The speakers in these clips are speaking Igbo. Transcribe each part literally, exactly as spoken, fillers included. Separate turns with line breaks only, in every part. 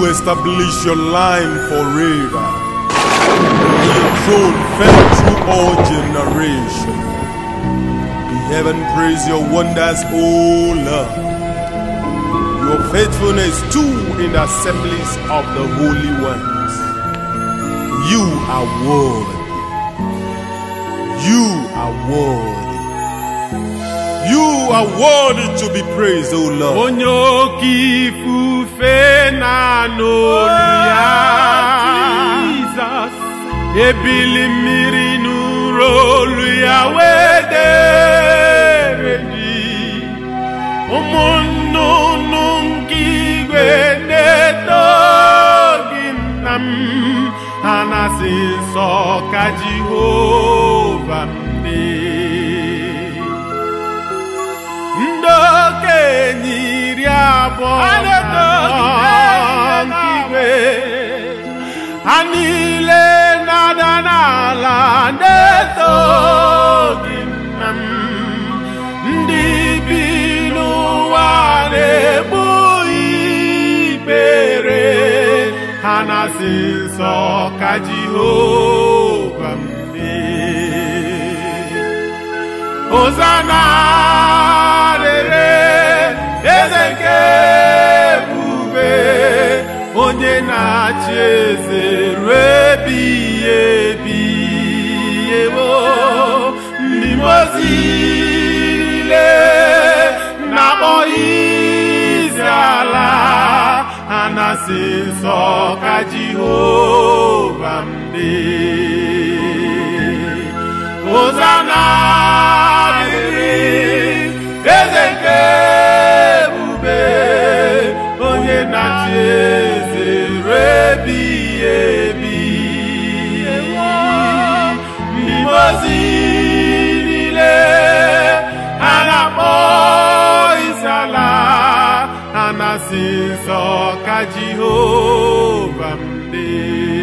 You establish your line forever, and your throne fell through all generations. The heaven praise your wonders, O Lord. Your faithfulness too in the assemblies of the holy ones. You are worthy. You are worthy. You are worthy to be praised, O Lord.
Onyokifu fenanolia Jesus ebili mmiri n'ụlọ ya wedereji ụmụnnụnụ nke igwe na-eto gị nna m ha na-asị nsọ ka Jehova m dị. Ndokenye iri abụọ nke igwe ha niile na-ada n'ala na-eto gị nna m. Ndị bi n'ụwa na-egbu ikpere ha na-asị nsọ ka Jehova m dị. Hosanna eze nke ebube onye na-achị eze ruo ebighị ebi. Ewo ndị ozi niile na-akpọ isiala ha na-asị nsọ ka Jehova m dị. Hosanna dịrị eze nke ebube onye na-achị eze ruo ebighị ebi. Ndị ozi niile ha na-akpọ isiala ha na-asị nsọ ka Jehova m dị.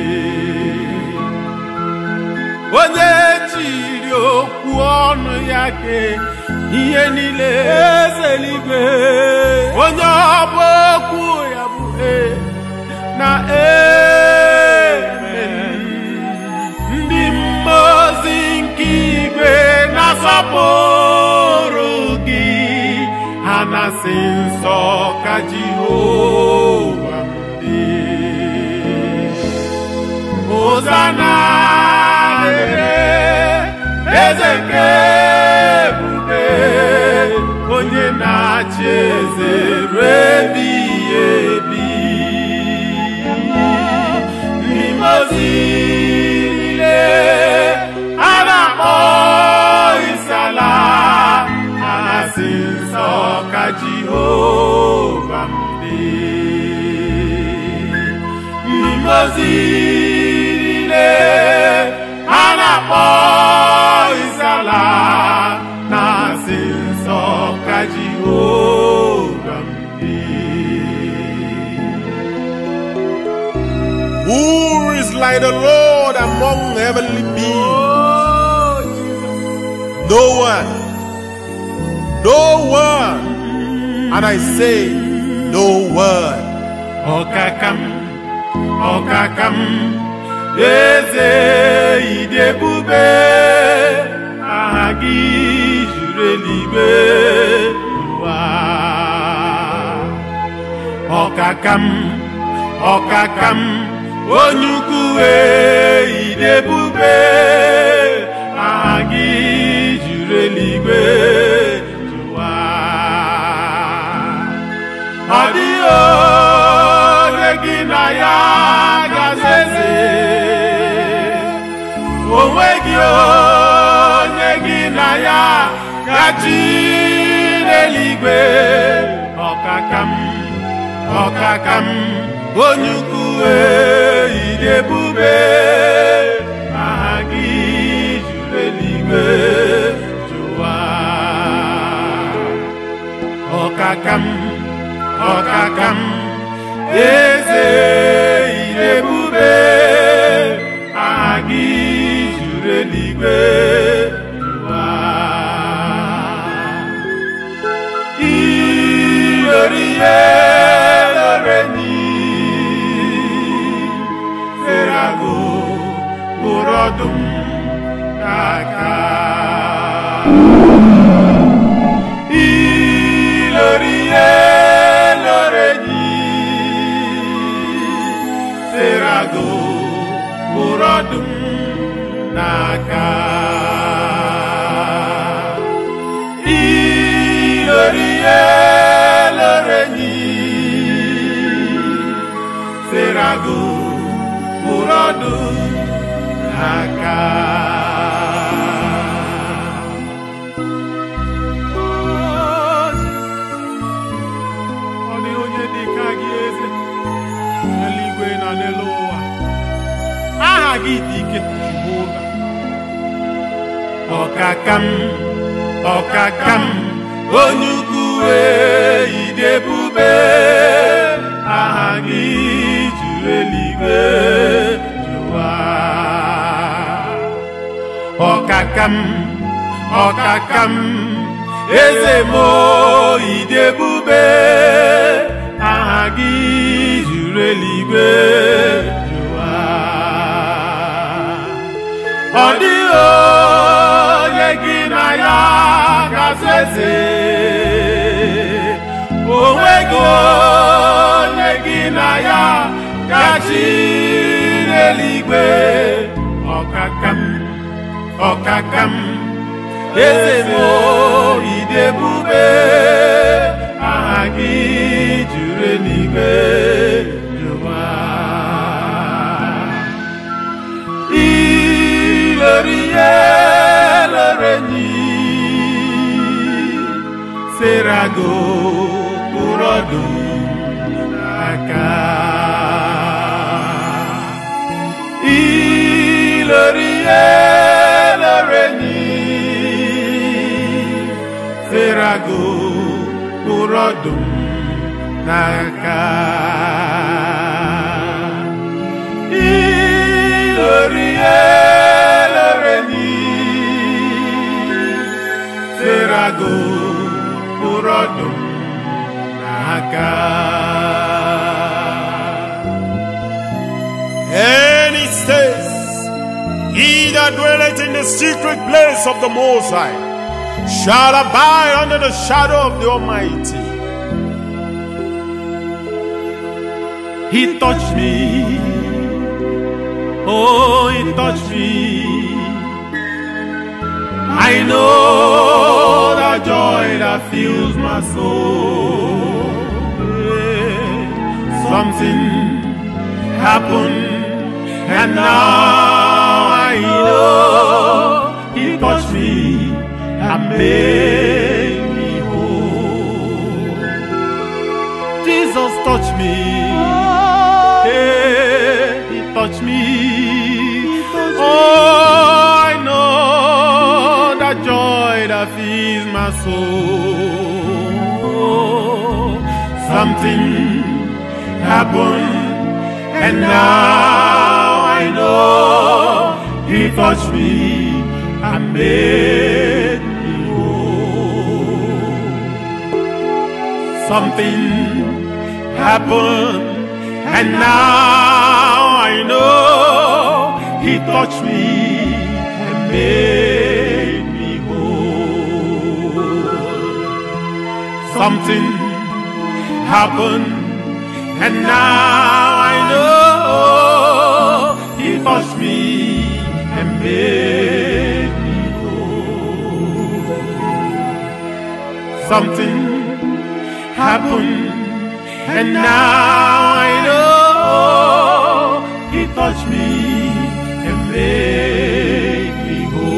Onye chiri okwu ọnụ ya ke ihe niile eze eluigwe, onye ọbụ okwu ya bụ e na amen. Ndị mmozi nke igwe na-asọpụrụ gị ha na-asị nsọ ka Jehova m dị. Hosanna eze nke ebube onye na-achị eze ruo ebighị ebi. Ndị ozi niile ha na-akpọ isiala ha na-asị nsọ ka Jehova m dị. Ndị ozi niile ha na-akpọ isiala na-asị nsọ ka Jehova m dị.
Who is like the Lord among heavenly beings? No one. No one. And I say, no one.
Ọkakam, ọkakam, eze ịdị ebube, aha gị juru eluigwe n'ụwa. Ọkakam, ọkakam, onye ukwu ịdị ebube, aha gị juru eluigwe n'ụwa. Ọ dịghị onye gị na ya ga-aza eze, onweghị onye gị na ya ga-achị n'eluigwe. Ọkakam, ọkakam, onye ukwu ịdị ebube, aha gị juru eluigwe n'ụwa. Ọkakam, ọkakam, eze ịdị ebube, aha gị juru eluigwe n'ụwa. Iyori eloreni ọdụm n'aka. Ilori elorenyi serago bụrụ ọdụm n'aka. Ilori elorenyi serago bụrụ ọdụm n'aka. Ọ dị onye dị ka gị eze n'eluigwe na n'elu ụwa. Aha gị dị ike Jehova. Ọkakam, ọkakam, onye ukwu ịdị ebube. Aha gị juru eluigwe jụwa. Ọkakam, ọkakam, eze mo ịdị ebube. Aha gị juru eluigwe jụwa. Ọ dịghị onye gị na ya ga-azụ eze. O nweghị onye gị na ya ga-achị n'eluigwe. Ọkakam, ọkakam, eze mo ịdị ebube. Aha gị juru eluigwe jụwa. Ilori elorenyi serago bụrụ ọdụm n'aka. Ilori elorenyi serago bụrụ ọdụm n'aka. Ilori elorenyi serago bụrụ ọdụm n'aka.
And he says, he that dwelleth in the secret place of the Most High shall abide under the shadow of the Almighty.
He touched me, oh, he touched me. I know the joy that fills my soul. Something happened, and now I know he touched me and made me whole. Jesus touched me. Hey, he touched me. Oh, I know the joy that fills my soul. Something happened, and now I know he touched me and made me whole. Something happened, and now I know he touched me and made me whole. Something happened, and now I know he touched me and made me whole. Something happened, and now I know he touched me and made me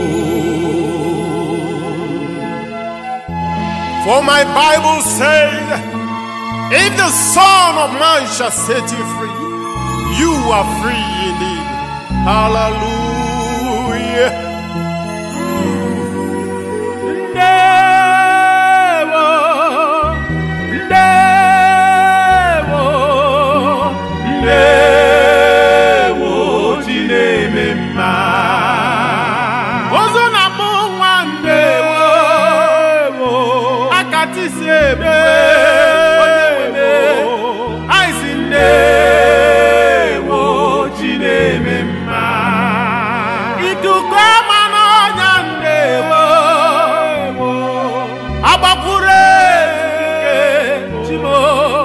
whole.
For my Bible says, if the Son of Man shall set you free, you are free indeed. Hallelujah.
Ndewo, ndewo, ndewo, Chineke mma. Ozo na mụ nwa ndewo, akati si ebe. Ndewo, Chineke mma. ikuku ama n'ọnya ndewo agbakwuru ezike chimo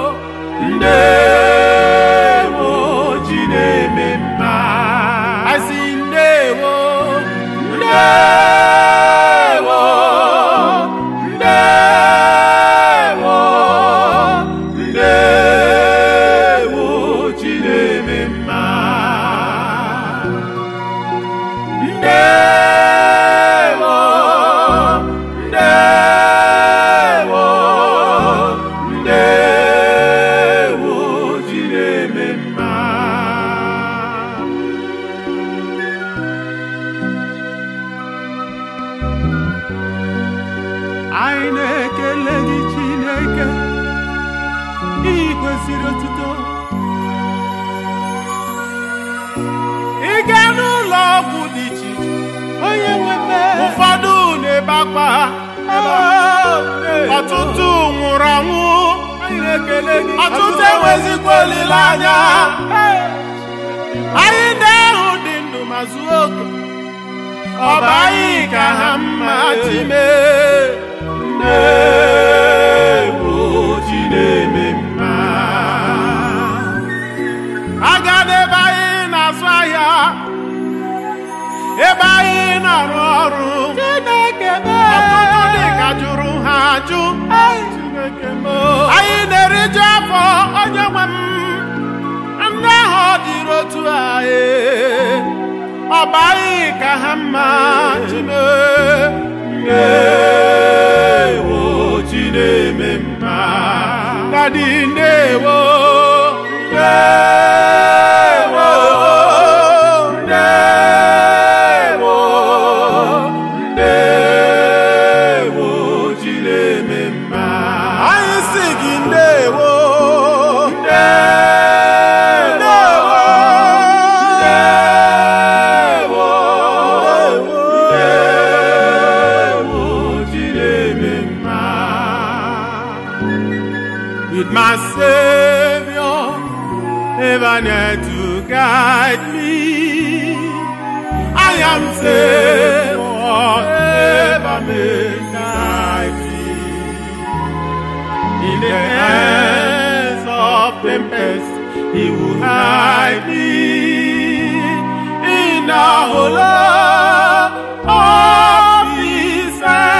ndewo ji na-eme mma asị ndewo ndewo ndewo ndewo ji na-eme mma ndewo ndewo ndewo ji na-eme mma anyị na-ekele gị Chineke ị kwesịrị otuto ị gaa n'ụlọ ọgwụ dị iche iche onye nwebe ụfọdụ na-ebe akwa ọtụtụ nwụrụ anwụ ọtụtụ enwezikwa olileanya anyị ndị ahụ dị ndụ ma zuo oke ọ bụ anyị ka ha mma Chime ndewo ji na-eme mma aga n'ebe anyị na-azụ ahịa ebe anyị na-arụ ọrụ ọtụtụ dị ka jụrụ ha ajụ anyị na-eriju afọ onye nwe m ndị ahụ dịrị otu anyị ọ bụ anyị ka ha mma Chime ndewo ji na-eme mma dadi ndewo ndewo ndewo ndewo ji na-eme mma anyị si gị ndewo ndewo ndewo ndewo ji na-eme mma with my Savior ever near to guide me. I am safe, forever may guide me. In the hands of tempest, He will hide me. In the hollow of His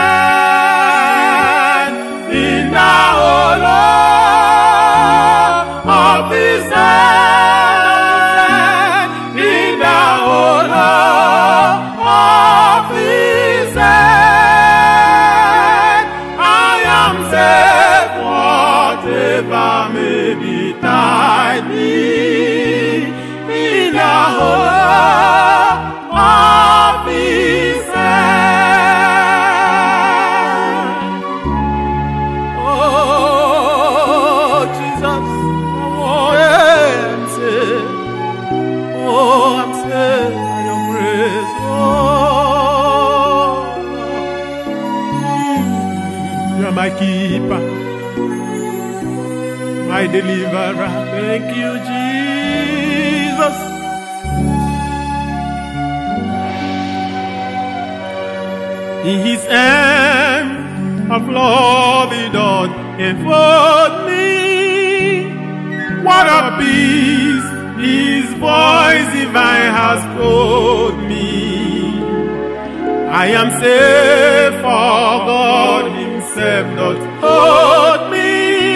hand, in the hollow of His hand, in the hollow of His hand, I am safe, whatever may betide me. In the hollow of His hand. Oh, Jesus. Oh, I'm saved. Oh, I'm saved by your grace. Oh, you're my keeper, my deliverer. Thank you, Jesus. In His hand of love He doth enfold me. What a peace His voice divine has told me. I am safe, for God Himself doth hold me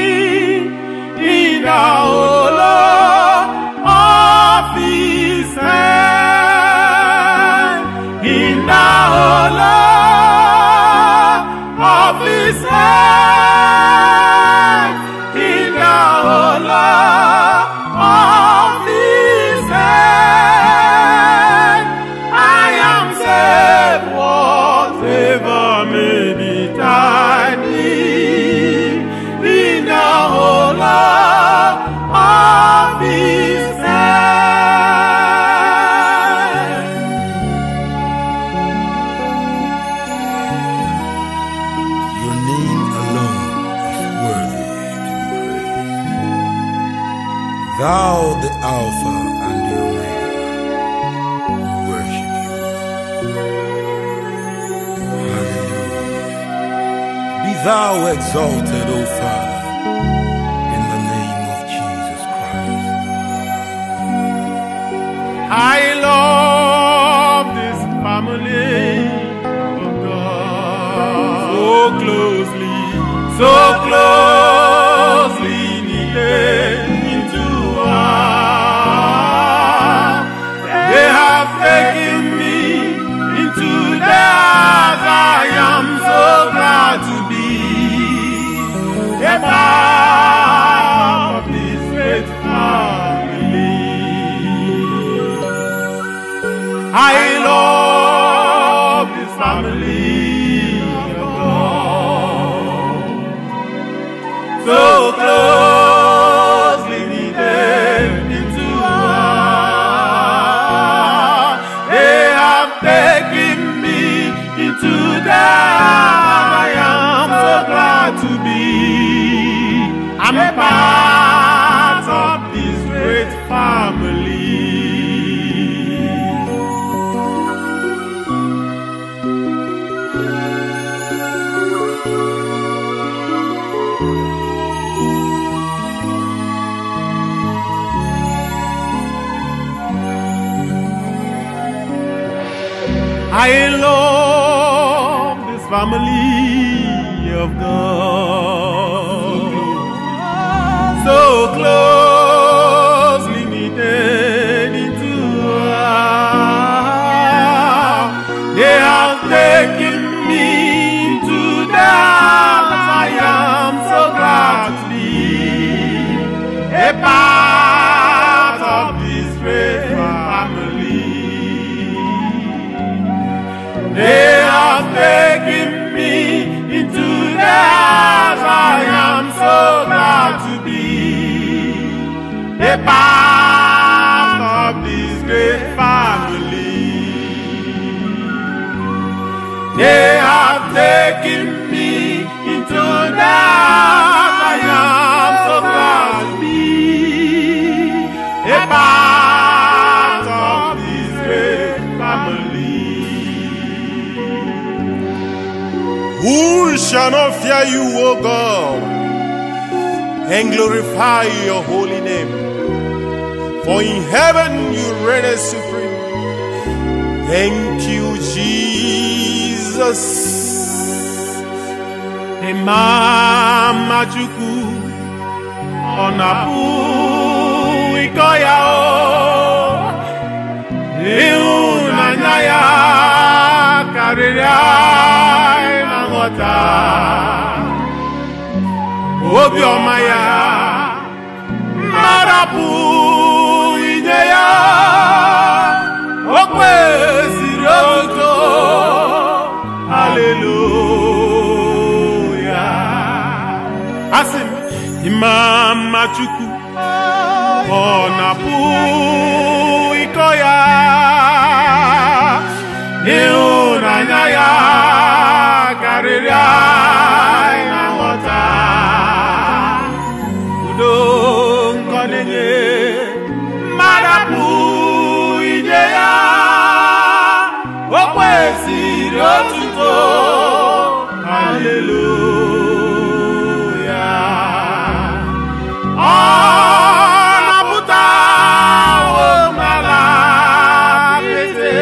in the hollow of His hand, in the hollow of His hand, in the hollow of His hand. I am safe, whatever may betide me, in the hollow of His hand.
Your name alone is worthy to be praised. Thou, the Alpha and the Omega, we worship you. Be thou exalted, O Father, in the name of Jesus Christ.
I love this family of God so closely, so closely knitted into one. They have taken me into theirs. I am so glad to be a part of this great family. I love this family of God, so closely knitted into one. They have taken me into that. I am so glad to be. I'm a part of this great family. I love this family of God, so closely knitted into one. They have taken me into that. I am so glad to be a part of this great family. They have taken me into theirs. I am so glad to be a part of this great family. They have taken me into theirs. I am so glad to be a part of this great family.
Who shall not fear you, O God, and glorify your holy name? For in heaven you reign supreme. Thank you, Jesus.
Mama Chukwu Onapu ikoya o ihunanya ya karịrị na nghọta obiọma ya mmarapụ inye ya o kwesịrị otuto. Hallelujah. Asị m Mama Chukwu ọ na-apụ iko ya ịhụnanya ya karịrị anyị na nghọta udo nkọnenye mmadụ apụ ije ya o kwesịrị otuto. Hallelujah. Ọ na-apụta omala pete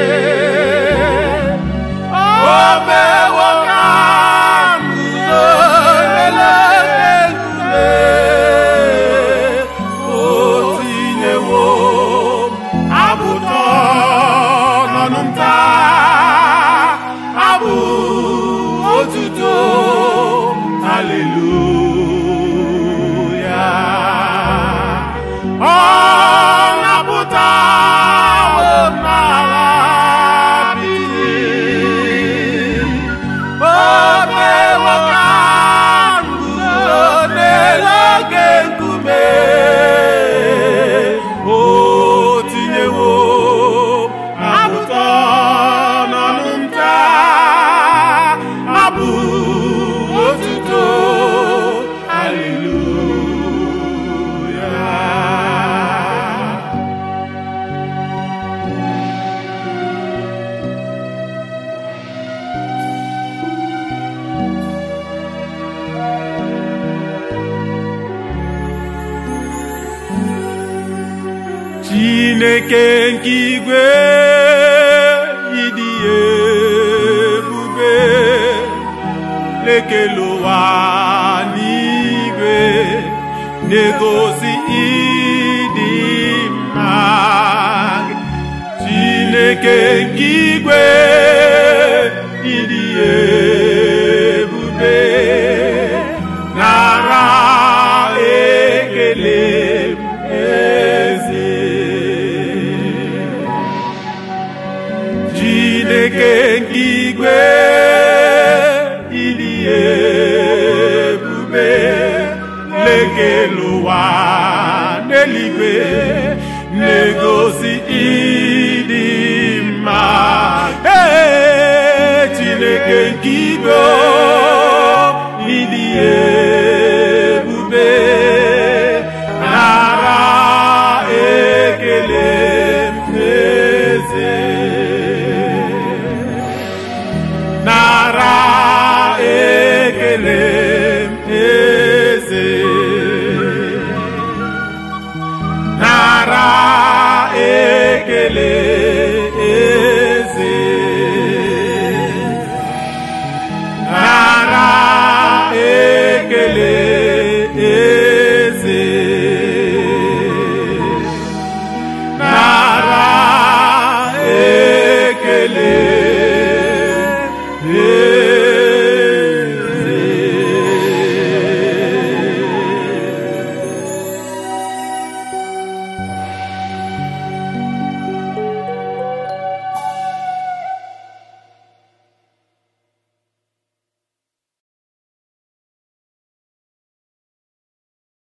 omewo ka mbuzo lelekule o tinyewo abụtọ n'ọnụ nta abụ otuto Chineke nke igwe ịdị ebube lekele ụwa n'igwe na-egosi ịdị mma Chineke nke igwe ịdị ebube nara ekele eze Chineke nke igwe ịdị ebube lekele ụwa n'eluigwe na-egosi